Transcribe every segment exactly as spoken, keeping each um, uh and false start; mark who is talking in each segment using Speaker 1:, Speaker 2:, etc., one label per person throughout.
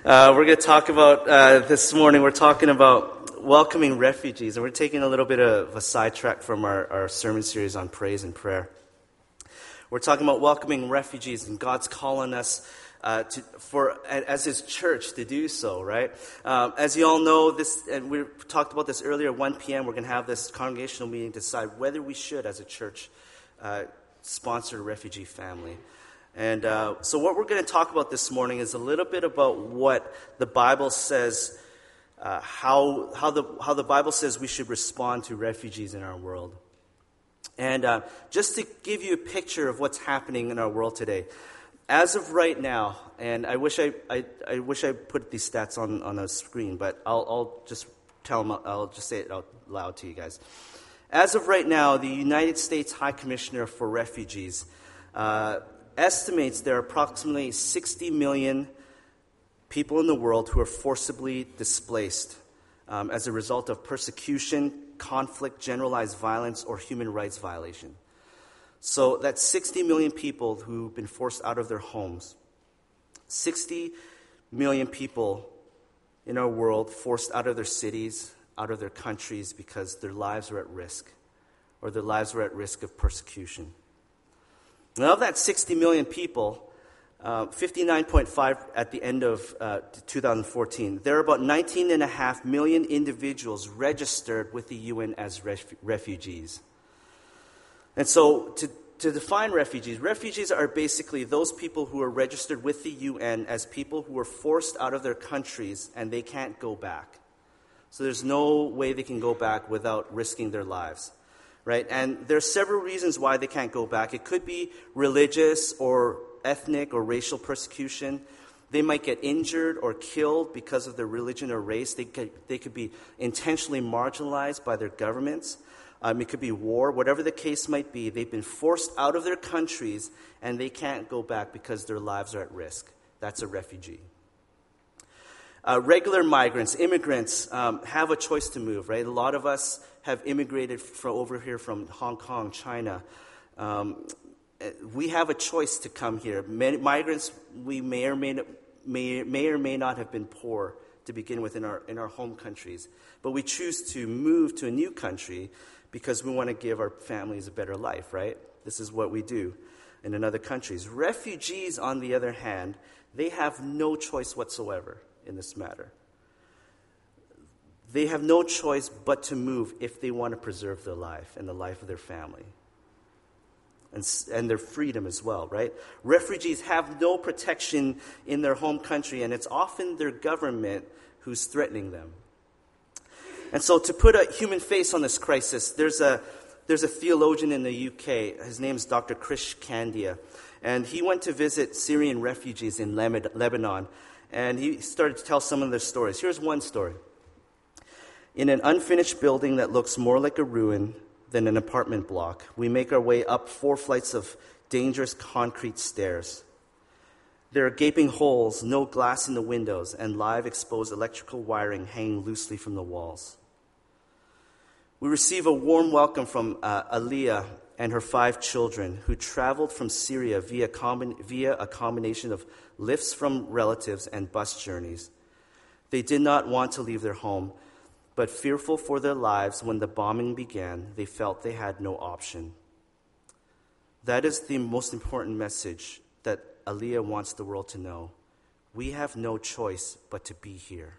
Speaker 1: Uh, we're going to talk about, uh, this morning, we're talking about welcoming refugees, and we're taking a little bit of a sidetrack from our, our sermon series on praise and prayer. We're talking about welcoming refugees, and God's calling us uh, to, for as His church to do so, right? Um, as you all know, this, and we talked about this earlier, at one p.m., we're going to have this congregational meeting to decide whether we should, as a church, uh, sponsor a refugee family. And uh, so what we're going to talk about this morning is a little bit about what the Bible says, uh, how how the how the Bible says we should respond to refugees in our world. And uh, just to give you a picture of what's happening in our world today, as of right now, and I wish I I, I wish I put these stats on, on a screen, but I'll I'll just tell them, I'll just say it out loud to you guys. As of right now, the United States High Commissioner for Refugees Uh, estimates there are approximately sixty million people in the world who are forcibly displaced um, as a result of persecution, conflict, generalized violence, or human rights violation. So that's sixty million people who've been forced out of their homes. sixty million people in our world forced out of their cities, out of their countries because their lives are at risk, or their lives are at risk of persecution. And of that sixty million people, uh, fifty-nine point five at the end of uh, two thousand fourteen, there are about nineteen point five million individuals registered with the U N as ref- refugees. And so to, to define refugees, refugees are basically those people who are registered with the U N as people who are forced out of their countries and they can't go back. So there's no way they can go back without risking their lives. Right, and there are several reasons why they can't go back. It could be religious or ethnic or racial persecution. They might get injured or killed because of their religion or race. They could, they could be intentionally marginalized by their governments. Um, it could be war. Whatever the case might be, they've been forced out of their countries and they can't go back because their lives are at risk. That's a refugee. Uh, regular migrants, immigrants, um, have a choice to move, right? A lot of us have immigrated from over here from Hong Kong, China. Um, we have a choice to come here. Many migrants, we may or may, not, may may or may not have been poor to begin with in our in our home countries, but we choose to move to a new country because we want to give our families a better life, right? This is what we do in other countries. Refugees, on the other hand, they have no choice whatsoever in this matter. They have no choice but to move if they want to preserve their life and the life of their family. And, and their freedom as well, right? Refugees have no protection in their home country, and it's often their government who's threatening them. And so to put a human face on this crisis, there's a there's a theologian in the U K. His name's Doctor Krish Kandiah. And he went to visit Syrian refugees in Lebanon, and he started to tell some of their stories. Here's one story. In an unfinished building that looks more like a ruin than an apartment block, we make our way up four flights of dangerous concrete stairs. There are gaping holes, no glass in the windows, and live exposed electrical wiring hanging loosely from the walls. We receive a warm welcome from uh, Aliyah and her five children who traveled from Syria via, combin- via a combination of lifts from relatives and bus journeys. They did not want to leave their home, but fearful for their lives when the bombing began, they felt they had no option. That is the most important message that Aliyah wants the world to know. We have no choice but to be here.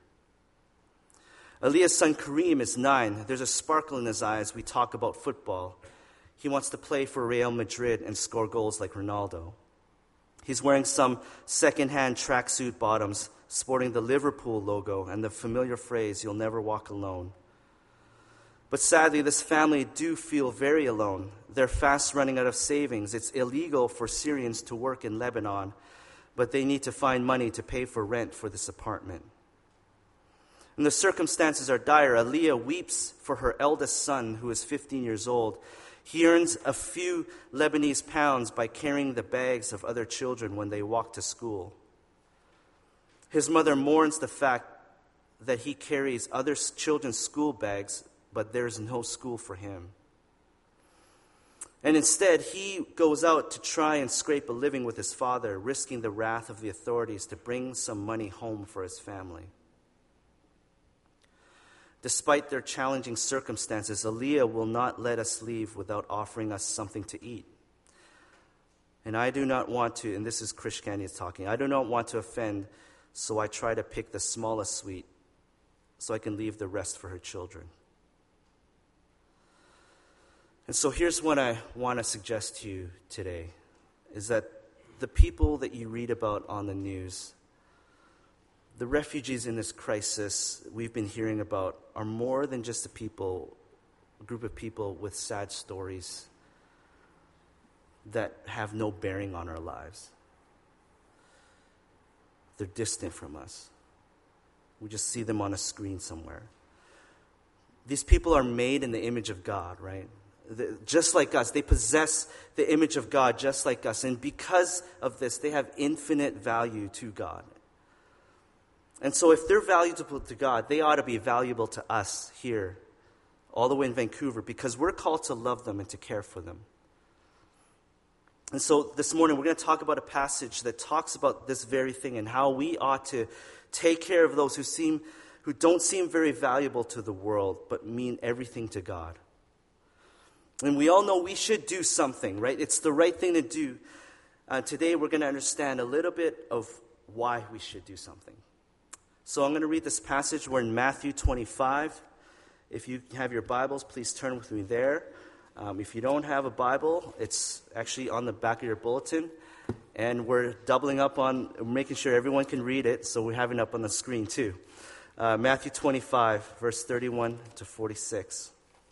Speaker 1: Aliyah's son Kareem is nine. There's a sparkle in his eye as we talk about football. He wants to play for Real Madrid and score goals like Ronaldo. He's wearing some second-hand tracksuit bottoms sporting the Liverpool logo and the familiar phrase, "You'll never walk alone." But sadly, this family do feel very alone. They're fast running out of savings. It's illegal for Syrians to work in Lebanon, but they need to find money to pay for rent for this apartment. And the circumstances are dire. Aliyah weeps for her eldest son, who is fifteen years old. He earns a few Lebanese pounds by carrying the bags of other children when they walk to school. His mother mourns the fact that he carries other children's school bags, but there's no school for him. And instead, he goes out to try and scrape a living with his father, risking the wrath of the authorities to bring some money home for his family. Despite their challenging circumstances, Leah will not let us leave without offering us something to eat. And I do not want to, and this is Krish Candy talking, I do not want to offend, so I try to pick the smallest sweet so I can leave the rest for her children. And so here's what I want to suggest to you today, is that the people that you read about on the news, the refugees in this crisis we've been hearing about, are more than just a people, a group of people with sad stories that have no bearing on our lives. They're distant from us. We just see them on a screen somewhere. These people are made in the image of God, right? Just like us. They possess the image of God just like us. And because of this, they have infinite value to God. And so if they're valuable to God, they ought to be valuable to us here, all the way in Vancouver, because we're called to love them and to care for them. And so this morning we're going to talk about a passage that talks about this very thing and how we ought to take care of those who seem, who don't seem very valuable to the world, but mean everything to God. And we all know we should do something, right? It's the right thing to do. Uh, today we're going to understand a little bit of why we should do something. So I'm going to read this passage. We're in Matthew twenty-five. If you have your Bibles, please turn with me there. Um, if you don't have a Bible, it's actually on the back of your bulletin. And we're doubling up on making sure everyone can read it, so we're having it up on the screen too. Uh, Matthew twenty-five, verse thirty-one to forty-six.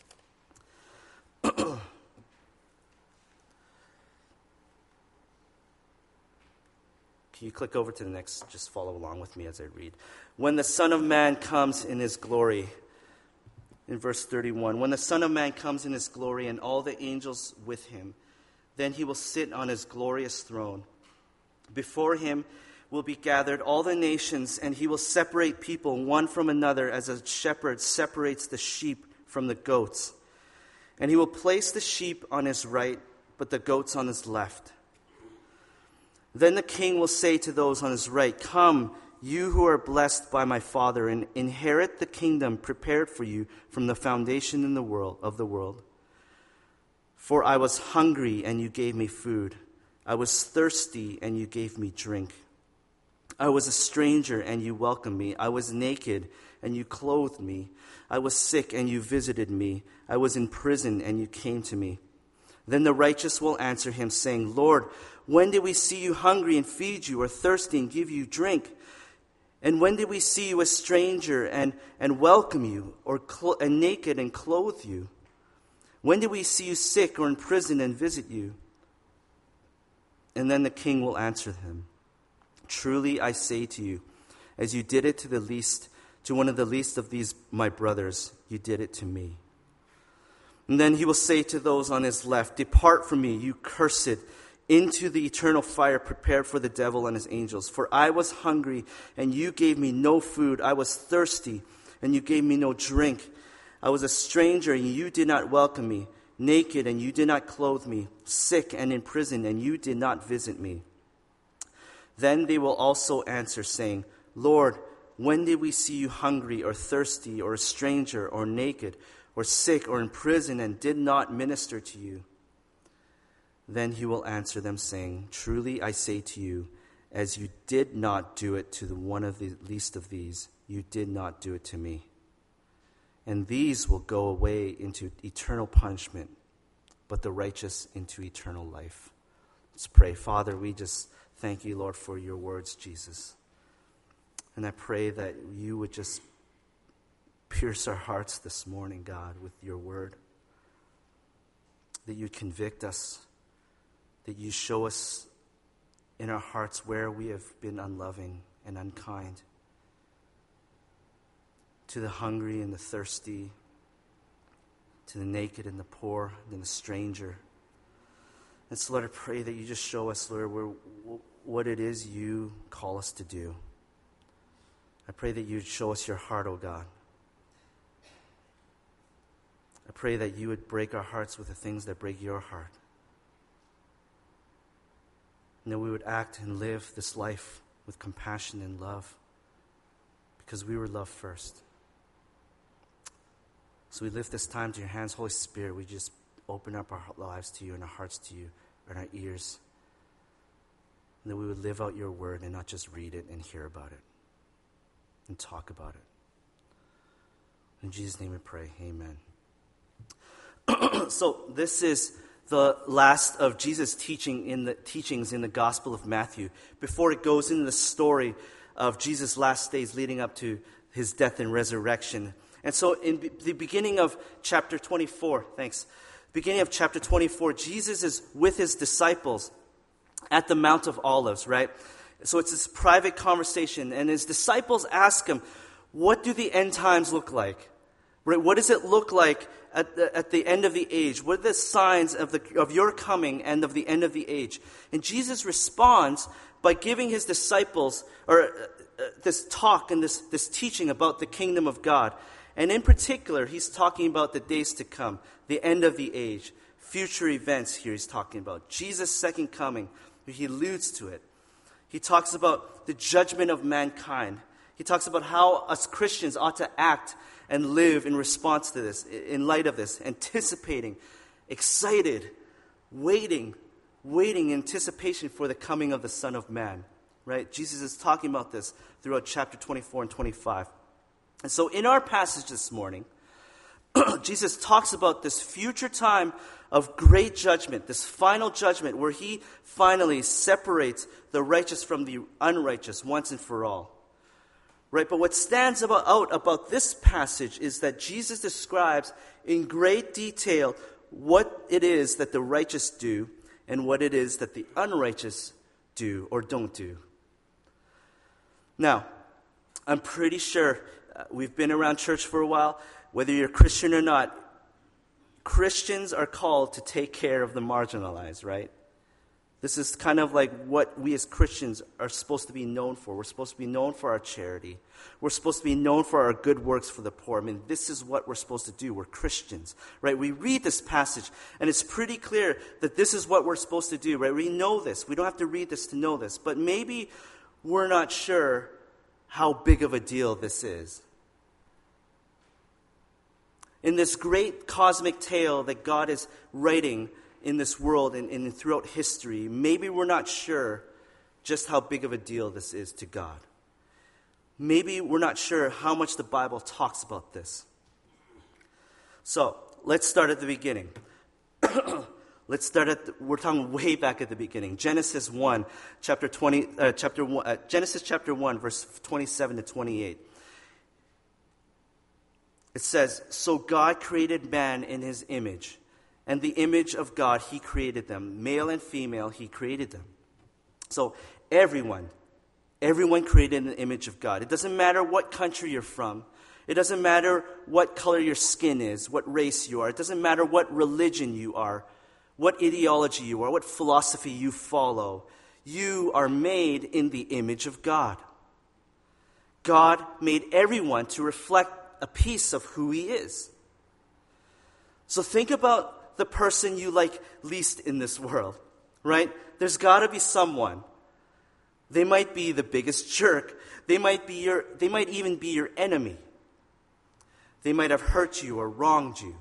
Speaker 1: Can you click over to the next? Just follow along with me as I read. When the Son of Man comes in his glory, in verse thirty-one, when the Son of Man comes in his glory and all the angels with him, then he will sit on his glorious throne. Before him will be gathered all the nations, and he will separate people one from another as a shepherd separates the sheep from the goats. And he will place the sheep on his right, but the goats on his left. Then the king will say to those on his right, "Come, you who are blessed by my Father, and inherit the kingdom prepared for you from the foundation in the world of the world. For I was hungry, and you gave me food. I was thirsty, and you gave me drink. I was a stranger, and you welcomed me. I was naked, and you clothed me. I was sick, and you visited me. I was in prison, and you came to me." Then the righteous will answer him, saying, "Lord, when did we see you hungry and feed you, or thirsty and give you drink? And when did we see you a stranger and, and welcome you, or cl- and naked and clothe you? When did we see you sick or in prison and visit you?" And then the king will answer him, "Truly I say to you, as you did it to the least, to one of the least of these my brothers, you did it to me." And then he will say to those on his left, "Depart from me, you cursed, into the eternal fire prepared for the devil and his angels. For I was hungry, and you gave me no food. I was thirsty, and you gave me no drink. I was a stranger, and you did not welcome me. Naked, and you did not clothe me. Sick and in prison, and you did not visit me." Then they will also answer, saying, "Lord, when did we see you hungry or thirsty or a stranger or naked or sick or in prison and did not minister to you?" Then he will answer them, saying, "Truly I say to you, as you did not do it to the one of the least of these, you did not do it to me." And these will go away into eternal punishment, but the righteous into eternal life. Let's pray. Father, we just thank you, Lord, for your words, Jesus. And I pray that you would just pierce our hearts this morning, God, with your word. That you convict us. That you show us in our hearts where we have been unloving and unkind. To the hungry and the thirsty, to the naked and the poor and the stranger. And so, Lord, I pray that you just show us, Lord, where, what it is you call us to do. I pray that you would show us your heart, oh God. I pray that you would break our hearts with the things that break your heart. And that we would act and live this life with compassion and love because we were loved first. So we lift this time to your hands, Holy Spirit. We just open up our lives to you and our hearts to you and our ears. And that we would live out your word and not just read it and hear about it and talk about it. In Jesus' name we pray, amen. So this is the last of Jesus' teaching in the teachings in the Gospel of Matthew before it goes into the story of Jesus' last days leading up to his death and resurrection. And so in be- the beginning of chapter twenty-four, thanks, beginning of chapter twenty-four, Jesus is with his disciples at the Mount of Olives, right? So it's this private conversation, and his disciples ask him, what do the end times look like? Right? What does it look like at the, at the end of the age? What are the signs of, the, of your coming and of the end of the age? And Jesus responds by giving his disciples or uh, uh, this talk and this, this teaching about the kingdom of God. And in particular, he's talking about the days to come, the end of the age, future events here he's talking about. Jesus' second coming, he alludes to it. He talks about the judgment of mankind. He talks about how us Christians ought to act and live in response to this, in light of this, anticipating, excited, waiting, waiting in anticipation for the coming of the Son of Man. Right? Jesus is talking about this throughout chapter twenty-four and twenty-five. And so in our passage this morning, Jesus talks about this future time of great judgment, this final judgment where he finally separates the righteous from the unrighteous once and for all. Right, but what stands about, out about this passage is that Jesus describes in great detail what it is that the righteous do and what it is that the unrighteous do or don't do. Now, I'm pretty sure uh, we've been around church for a while. Whether you're Christian or not, Christians are called to take care of the marginalized, right? This is kind of like what we as Christians are supposed to be known for. We're supposed to be known for our charity. We're supposed to be known for our good works for the poor. I mean, this is what we're supposed to do. We're Christians, right? We read this passage, and it's pretty clear that this is what we're supposed to do, right? We know this. We don't have to read this to know this. But maybe we're not sure how big of a deal this is. In this great cosmic tale that God is writing in this world and, and throughout history, maybe we're not sure just how big of a deal this is to God. Maybe we're not sure how much the Bible talks about this. So, let's start at the beginning. Let's start at, the, we're talking way back at the beginning. Genesis one, chapter twenty, uh, chapter one, uh, Genesis chapter one, verse twenty-seven to twenty-eight. It says, "So God created man in his image. And the image of God, he created them. Male and female, he created them." So everyone, everyone created in the image of God. It doesn't matter what country you're from. It doesn't matter what color your skin is, what race you are. It doesn't matter what religion you are, what ideology you are, what philosophy you follow. You are made in the image of God. God made everyone to reflect a piece of who he is. So think about the person you like least in this world, right? There's got to be someone. They might be the biggest jerk. They might be your, they might even be your enemy. They might have hurt you or wronged you.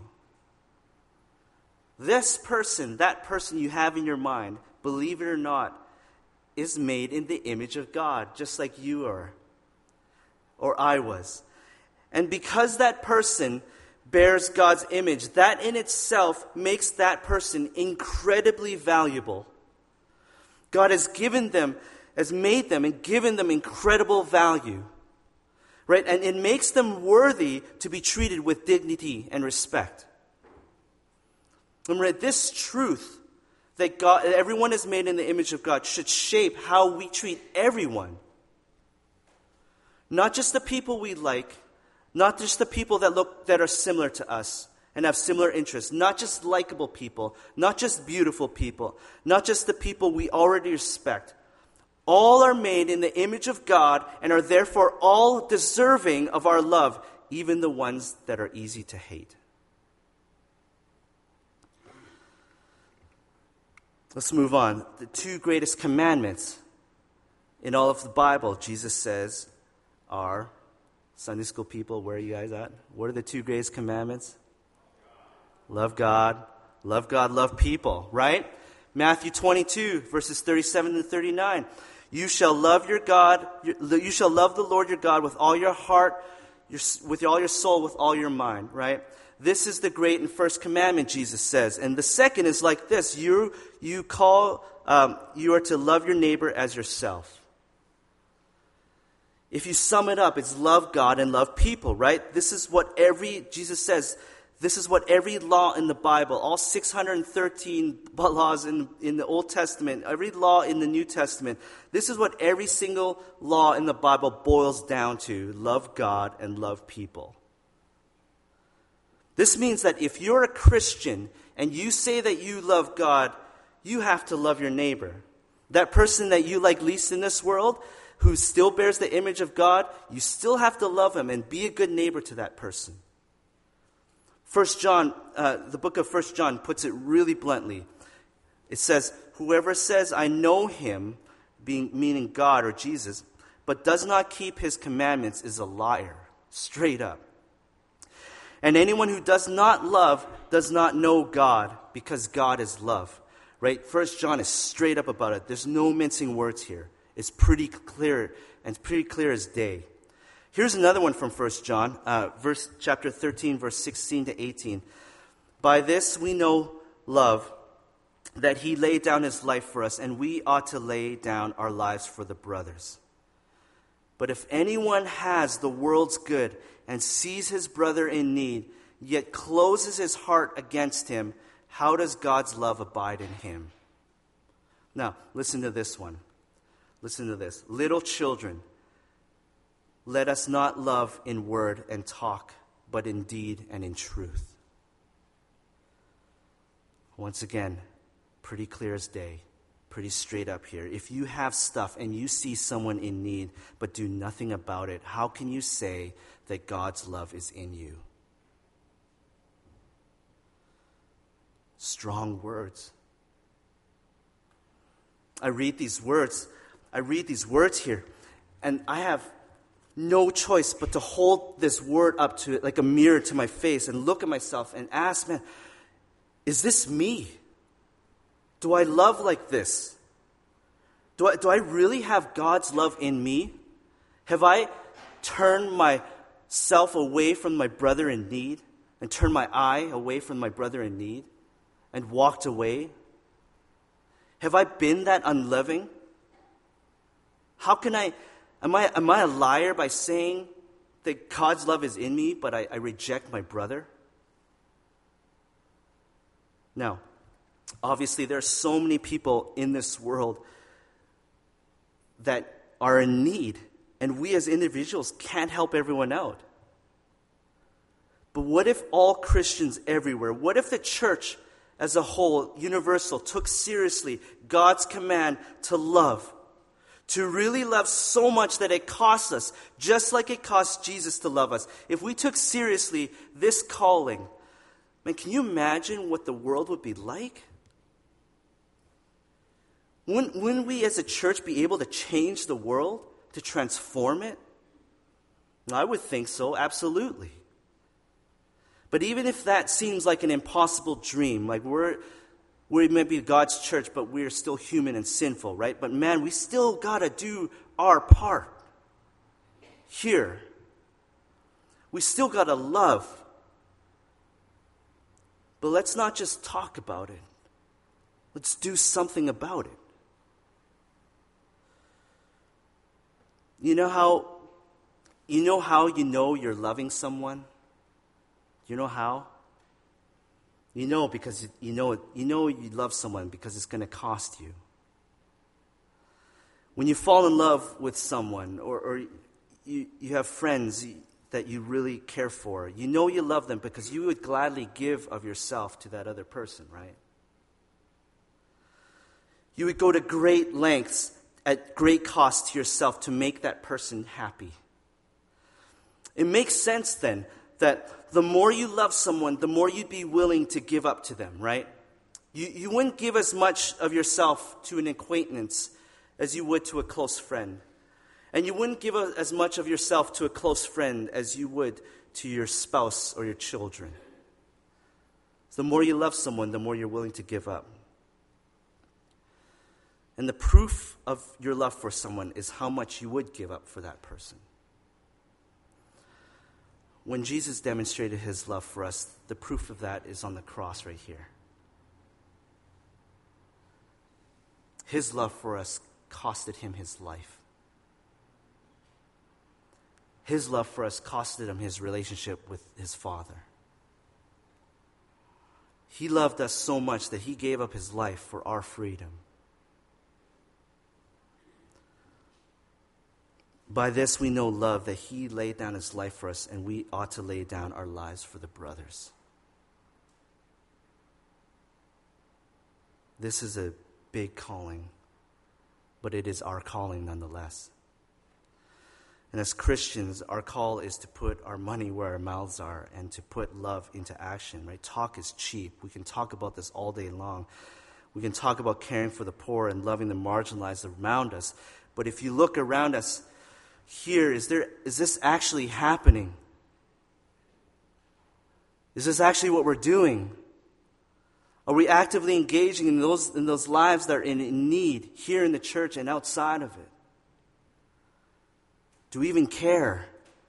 Speaker 1: This person, that person you have in your mind, believe it or not, is made in the image of God, just like you are, or I was. And because that person bears God's image, that in itself makes that person incredibly valuable. God has given them, has made them and given them incredible value. Right? And it makes them worthy to be treated with dignity and respect. Remember, this truth that God, everyone is made in the image of God should shape how we treat everyone. Not just the people we like, not just the people that look that are similar to us and have similar interests, not just likable people, not just beautiful people, not just the people we already respect. All are made in the image of God and are therefore all deserving of our love, even the ones that are easy to hate. Let's move on. The two greatest commandments in all of the Bible, Jesus says, are, Sunday school people, where are you guys at? What are the two greatest commandments? Love God, love God, love people, right? Matthew twenty-two, verses thirty-seven to thirty-nine. You shall love your God, you shall love the Lord your God with all your heart, your, with all your soul, with all your mind, right? This is the great and first commandment, Jesus says. And the second is like this. You, you call, um, you are to love your neighbor as yourself. If you sum it up, it's love God and love people, right? This is what every, Jesus says, this is what every law in the Bible, all six hundred thirteen laws in, in the Old Testament, every law in the New Testament, this is what every single law in the Bible boils down to. Love God and love people. This means that if you're a Christian and you say that you love God, you have to love your neighbor. That person that you like least in this world, who still bears the image of God, you still have to love him and be a good neighbor to that person. First John, uh, the book of First John puts it really bluntly. It says, whoever says, I know him, being meaning God or Jesus, but does not keep his commandments is a liar, straight up. And anyone who does not love does not know God, because God is love. Right? First John is straight up about it. There's no mincing words here. It's pretty clear, and pretty clear as day. Here's another one from First John, uh, verse chapter thirteen, verse sixteen to eighteen. By this we know love, that he laid down his life for us, and we ought to lay down our lives for the brothers. But if anyone has the world's good and sees his brother in need, yet closes his heart against him, how does God's love abide in him? Now, listen to this one. Listen to this. Little children, let us not love in word and talk, but in deed and in truth. Once again, pretty clear as day. Pretty straight up here. If you have stuff and you see someone in need but do nothing about it, how can you say that God's love is in you? Strong words. I read these words. I read these words here, and I have no choice but to hold this word up to it like a mirror to my face and look at myself and ask, man, is this me? Do I love like this? Do I, do I really have God's love in me? Have I turned myself away from my brother in need and turned my eye away from my brother in need and walked away? Have I been that unloving? How can I, am I, am I a liar by saying that God's love is in me, but I, I reject my brother? Now, obviously, there are so many people in this world that are in need, and we as individuals can't help everyone out. But what if all Christians everywhere, what if the church as a whole, universal, took seriously God's command to love, to really love so much that it costs us, just like it cost Jesus to love us? If we took seriously this calling, man, can you imagine what the world would be like? Wouldn't, wouldn't we as a church be able to change the world, to transform it? I would think so, absolutely. But even if that seems like an impossible dream, like we're, we may be God's church, but we're still human and sinful, right? But man, we still got to do our part here. We still got to love. But let's not just talk about it. Let's do something about it. You know how you know how you know you're loving someone? You know how? You know because you know you know you love someone because it's going to cost you. When you fall in love with someone, or, or you, you have friends that you really care for, you know you love them because you would gladly give of yourself to that other person, right? You would go to great lengths at great cost to yourself to make that person happy. It makes sense then that the more you love someone, the more you'd be willing to give up to them, right? You, you wouldn't give as much of yourself to an acquaintance as you would to a close friend. And you wouldn't give a, as much of yourself to a close friend as you would to your spouse or your children. The more you love someone, the more you're willing to give up. And the proof of your love for someone is how much you would give up for that person. When Jesus demonstrated his love for us, the proof of that is on the cross right here. His love for us costed him his life. His love for us costed him his relationship with his Father. He loved us so much that he gave up his life for our freedom. By this we know love, that he laid down his life for us, and we ought to lay down our lives for the brothers. This is a big calling, but it is our calling nonetheless. And as Christians, our call is to put our money where our mouths are and to put love into action, right? Talk is cheap. We can talk about this all day long. We can talk about caring for the poor and loving the marginalized around us. But if you look around us here, is there is this actually happening? Is this actually what we're doing? Are we actively engaging in those in those lives that are in, in need here in the church and outside of it? Do we even care?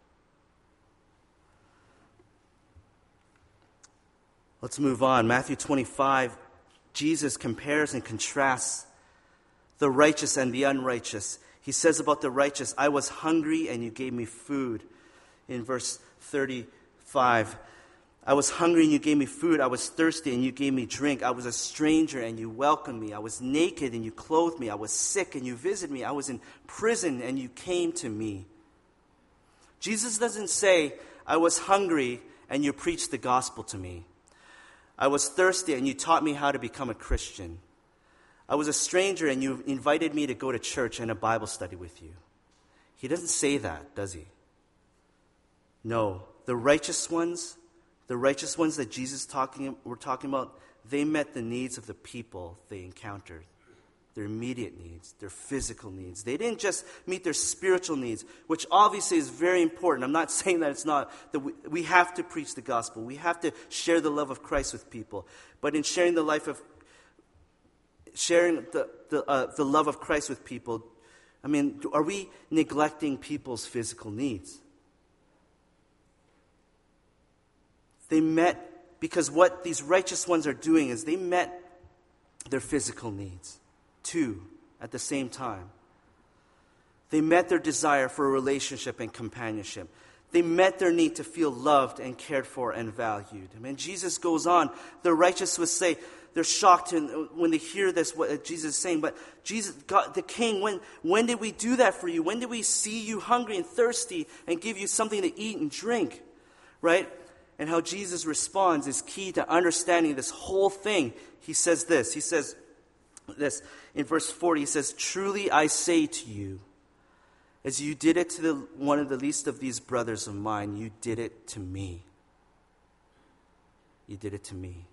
Speaker 1: Let's move on. Matthew twenty-five, Jesus compares and contrasts the righteous and the unrighteous. He says about the righteous, I was hungry and you gave me food. In verse thirty-five, I was hungry and you gave me food. I was thirsty and you gave me drink. I was a stranger and you welcomed me. I was naked and you clothed me. I was sick and you visited me. I was in prison and you came to me. Jesus doesn't say, I was hungry and you preached the gospel to me. I was thirsty and you taught me how to become a Christian. I was a stranger and you invited me to go to church and a Bible study with you. He doesn't say that, does he? No. The righteous ones, the righteous ones that Jesus talking, we're talking about, they met the needs of the people they encountered. Their immediate needs, their physical needs. They didn't just meet their spiritual needs, which obviously is very important. I'm not saying that it's not, that we, we have to preach the gospel. We have to share the love of Christ with people. But in sharing the life of, sharing the, the, uh, the love of Christ with people, I mean, are we neglecting people's physical needs? They met, because what these righteous ones are doing is they met their physical needs. Two, at the same time. They met their desire for a relationship and companionship. They met their need to feel loved and cared for and valued. I mean, Jesus goes on. The righteous would say, they're shocked when they hear this, what Jesus is saying. But Jesus, God, the King, when, when did we do that for you? When did we see you hungry and thirsty and give you something to eat and drink? Right? And how Jesus responds is key to understanding this whole thing. He says this. He says this in verse forty. He says, truly I say to you, as you did it to the, one of the least of these brothers of mine, you did it to me. You did it to me.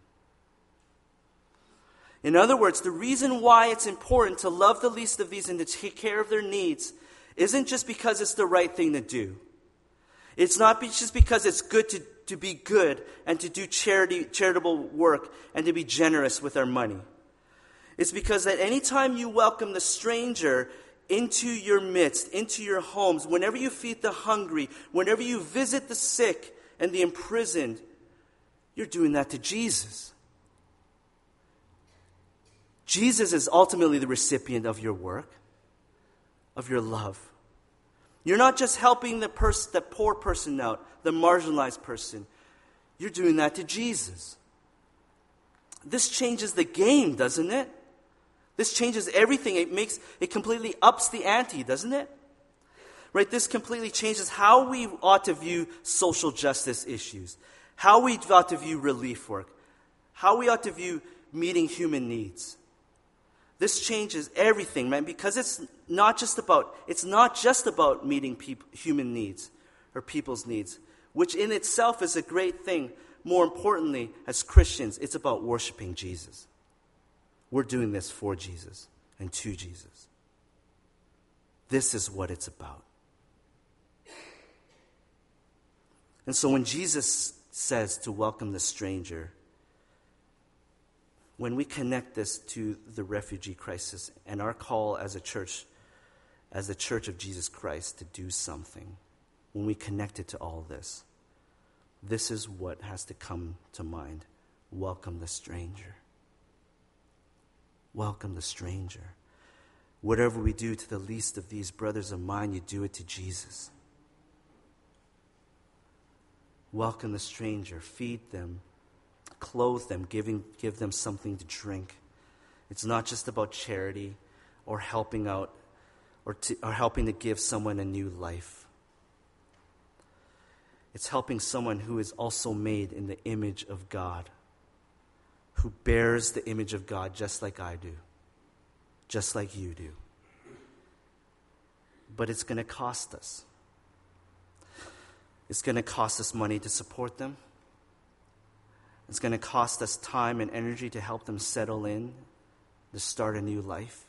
Speaker 1: In other words, the reason why it's important to love the least of these and to take care of their needs isn't just because it's the right thing to do. It's not just because it's good to, to be good and to do charity, charitable work and to be generous with our money. It's because that anytime you welcome the stranger into your midst, into your homes, whenever you feed the hungry, whenever you visit the sick and the imprisoned, you're doing that to Jesus. Jesus is ultimately the recipient of your work, of your love. You're not just helping the pers- the poor person out, the marginalized person. You're doing that to Jesus. This changes the game, doesn't it? This changes everything. It makes, it completely ups the ante, doesn't it? Right? This completely changes how we ought to view social justice issues, how we ought to view relief work, how we ought to view meeting human needs. This changes everything, man, because it's not just about, it's not just about meeting peop- human needs or people's needs, which in itself is a great thing. More importantly, as Christians, it's about worshiping Jesus. We're doing this for Jesus and to Jesus. This is what it's about. And so when Jesus says to welcome the stranger, when we connect this to the refugee crisis and our call as a church, as the church of Jesus Christ to do something, when we connect it to all this, this is what has to come to mind. Welcome the stranger. Welcome the stranger. Whatever we do to the least of these brothers of mine, you do it to Jesus. Welcome the stranger. Feed them. Clothe them. Giving, give them something to drink. It's not just about charity or helping out or, to, or helping to give someone a new life. It's helping someone who is also made in the image of God, who bears the image of God just like I do, just like you do. But it's going to cost us. It's going to cost us money to support them. It's going to cost us time and energy to help them settle in, to start a new life.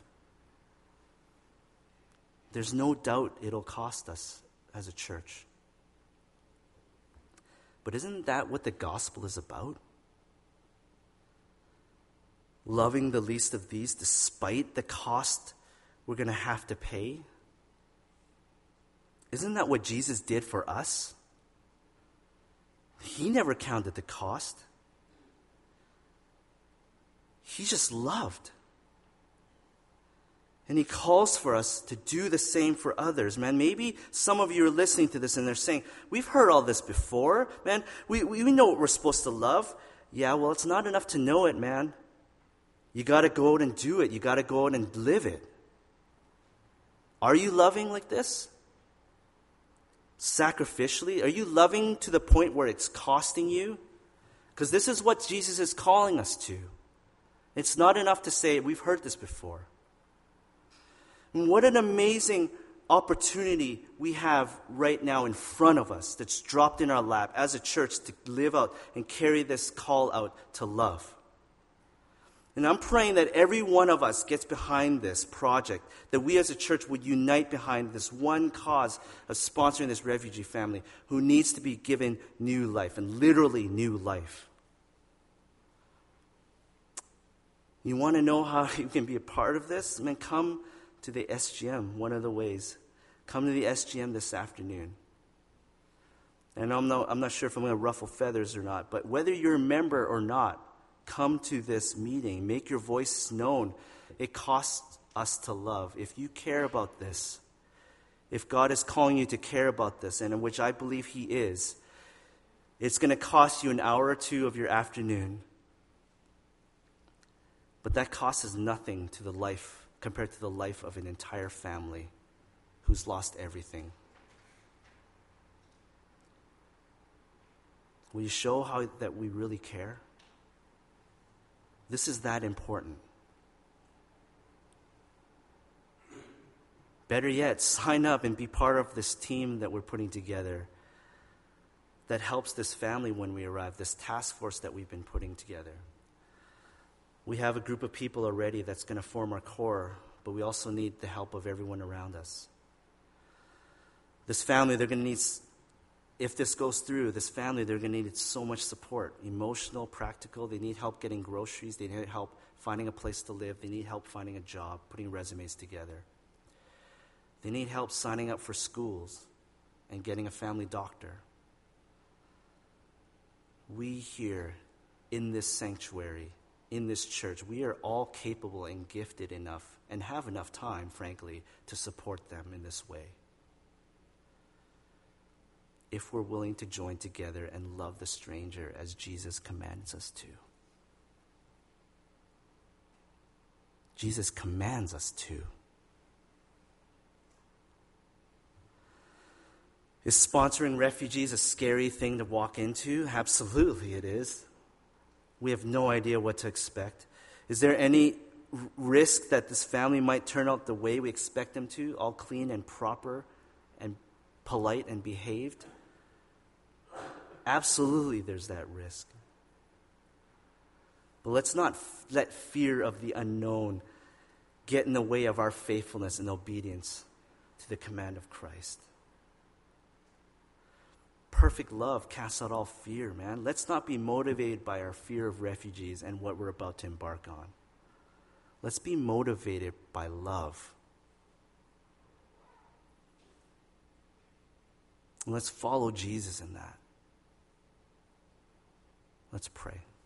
Speaker 1: There's no doubt it'll cost us as a church. But isn't that what the gospel is about? Loving the least of these despite the cost we're going to have to pay? Isn't that what Jesus did for us? He never counted the cost. He just loved. And he calls for us to do the same for others. Man, maybe some of you are listening to this and they're saying, we've heard all this before. Man, we, we know what we're supposed to love. Yeah, well, it's not enough to know it, man. You got to go out and do it. You got to go out and live it. Are you loving like this? Sacrificially? Are you loving to the point where it's costing you? Because this is what Jesus is calling us to. It's not enough to say, we've heard this before. And what an amazing opportunity we have right now in front of us that's dropped in our lap as a church to live out and carry this call out to love. And I'm praying that every one of us gets behind this project, that we as a church would unite behind this one cause of sponsoring this refugee family who needs to be given new life, and literally new life. You want to know how you can be a part of this? I mean, come to the S G M, one of the ways. Come to the S G M this afternoon. And I'm not, I'm not sure if I'm going to ruffle feathers or not, but whether you're a member or not, come to this meeting. Make your voice known. It costs us to love. If you care about this, if God is calling you to care about this, and in which I believe He is, it's going to cost you an hour or two of your afternoon. But that cost is nothing to the life, compared to the life of an entire family who's lost everything. Will you show how that we really care? This is that important. Better yet, sign up and be part of this team that we're putting together that helps this family when we arrive, this task force that we've been putting together. We have a group of people already that's going to form our core, but we also need the help of everyone around us. This family, they're going to need, if this goes through, this family, they're going to need so much support, emotional, practical. They need help getting groceries. They need help finding a place to live. They need help finding a job, putting resumes together. They need help signing up for schools and getting a family doctor. We here in this sanctuary, in this church, we are all capable and gifted enough and have enough time, frankly, to support them in this way. If we're willing to join together and love the stranger as Jesus commands us to. Jesus commands us to. Is sponsoring refugees a scary thing to walk into? Absolutely it is. We have no idea what to expect. Is there any r- risk that this family might turn out the way we expect them to, all clean and proper and polite and behaved? Absolutely there's that risk. But let's not f- let fear of the unknown get in the way of our faithfulness and obedience to the command of Christ. Perfect love casts out all fear, man. Let's not be motivated by our fear of refugees and what we're about to embark on. Let's be motivated by love. And let's follow Jesus in that. Let's pray.